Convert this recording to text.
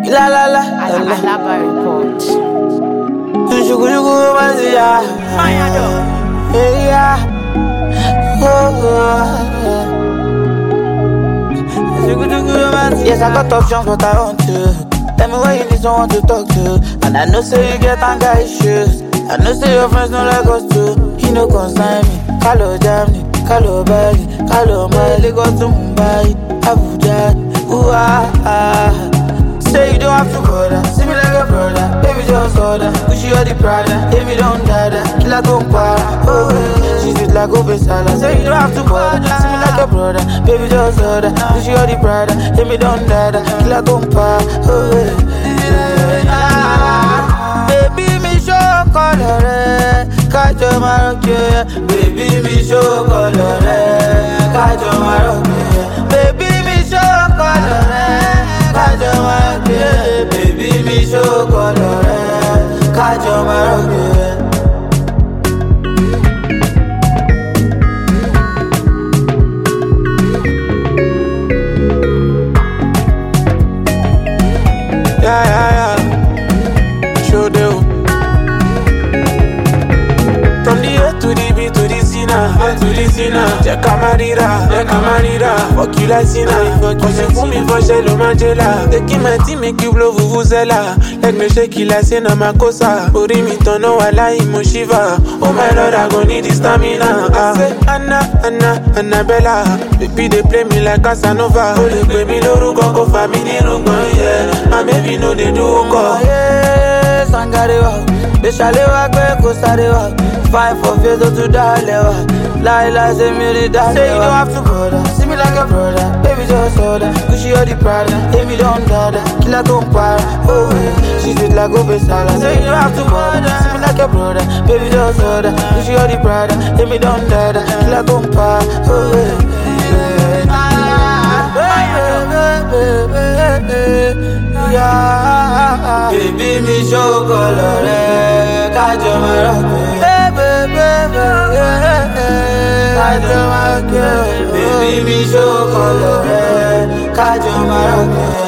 La la la. Alaba report. Shugu shugu mazia. Yeah. Yes, I got options, but I want to. Tell me why you need someone to talk to. And I know say you get anger issues. I know say your friends don't like us too. He no concern me. Kalo Germany, Kalo Bali, Kalo Mali, go to Mumbai, Abuja. Ooh ah. Say you don't have to bother. See me like a brother. Baby just order. Gucci or the Prada. Baby don't dada. Killa compara. Oh yeah. She's sweet like Obe Sala. Say you don't have to bother. See me like a brother. Baby just order. Gucci or the Prada. Baby don't dada. Killa compara. Oh yeah. Baby me show color. Kajo maroke. Baby me show color. Kajo maroke. Baby me show color. Baby, me show color. Kajo maroke. Yeah. Show them. From the A to the B to the sinner, check camarira, fuck you like sinner. Cause you fool me for shello Mandela. Taking my team make you blow vuvuzela. Let me shake it like Sena Makosa. Ori mi tono wala imo shiva. Oh my lord, I gon' need the stamina. I say Annabella. Baby they play me like Casanova. Oh they play me lorugo go family rungo yeah. My baby know they do go. Yeah, sangarewa. They shalewa kwe kosarewa. Fight for face to die. Lie, say me the dark. Say you don't have to bother. See me like a brother. Baby just order. Gucci or the Prada. Baby don't dada. Killa compara. Oh yeah. She's sweet like Obe Sala. Say you don't have to bother. See me like a brother. Baby just order. Gucci or the Prada. Baby don't dada. Killa compara. Oh yeah. Baby me show color. Kajo maroke. Baby, me show color. Kajo maroke.